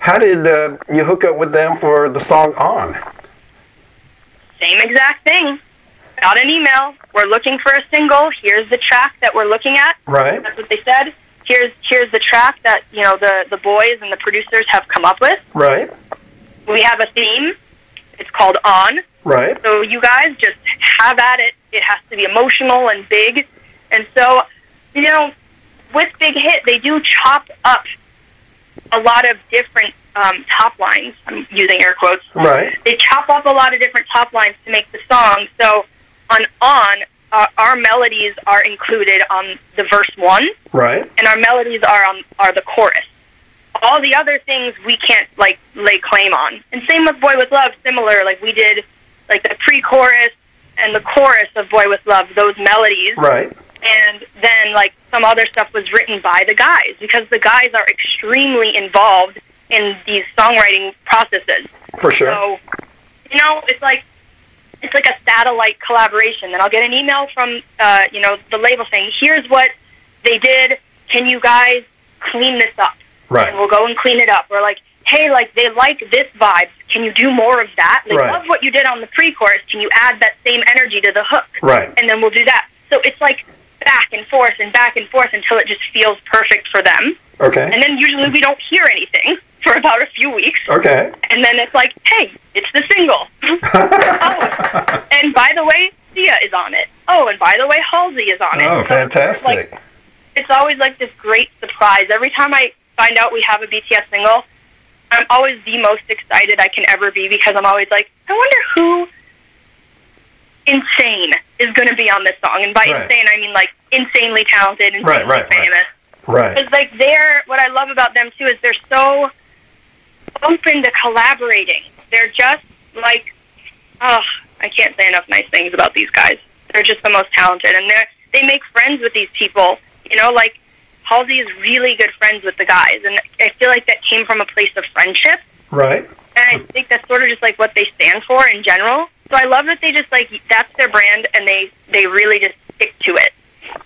How did you hook up with them for the song On? Same exact thing. Got an email. We're looking for a single. Here's the track that we're looking at. Right. That's what they said. Here's the track that, you know, the boys and the producers have come up with. Right. We have a theme. It's called On. Right. So you guys just have at it. It has to be emotional and big. And so, you know, with Big Hit, they do chop up a lot of different top lines. I'm using air quotes. Right. They chop up a lot of different top lines to make the song. So on our melodies are included on the verse 1. Right. And our melodies are the chorus. All the other things we can't, like, lay claim on. And same with Boy With Love, similar. Like, we did, like, the pre-chorus and the chorus of Boy With Love, those melodies. Right. And then, like, some other stuff was written by the guys, because the guys are extremely involved in these songwriting processes. For sure. So, you know, it's like a satellite collaboration. And I'll get an email from, you know, the label saying, here's what they did. Can you guys clean this up? Right. And we'll go and clean it up. We're like, hey, like, they like this vibe. Can you do more of that? They Right. love what you did on the pre-chorus. Can you add that same energy to the hook? Right. And then we'll do that. So it's like back and forth until it just feels perfect for them. Okay. And then usually we don't hear anything for about a few weeks. Okay. And then it's like, hey, it's the single. Oh, and by the way, Sia is on it. Oh, and by the way, Halsey is on it. Oh, So fantastic. it's always like this great surprise. Every time I find out we have a BTS single, I'm always the most excited I can ever be, because I'm always like, I wonder who insane is going to be on this song. And by Right. insane, I mean like insanely talented, insanely Right. famous. Right. Because like what I love about them too is they're so open to collaborating. They're just like, oh, I can't say enough nice things about these guys. They're just the most talented, and they make friends with these people. You know, like Halsey is really good friends with the guys, and I feel like that came from a place of friendship. Right. And I think that's sort of just like what they stand for in general. So I love that they just like, that's their brand, and they really just stick to it.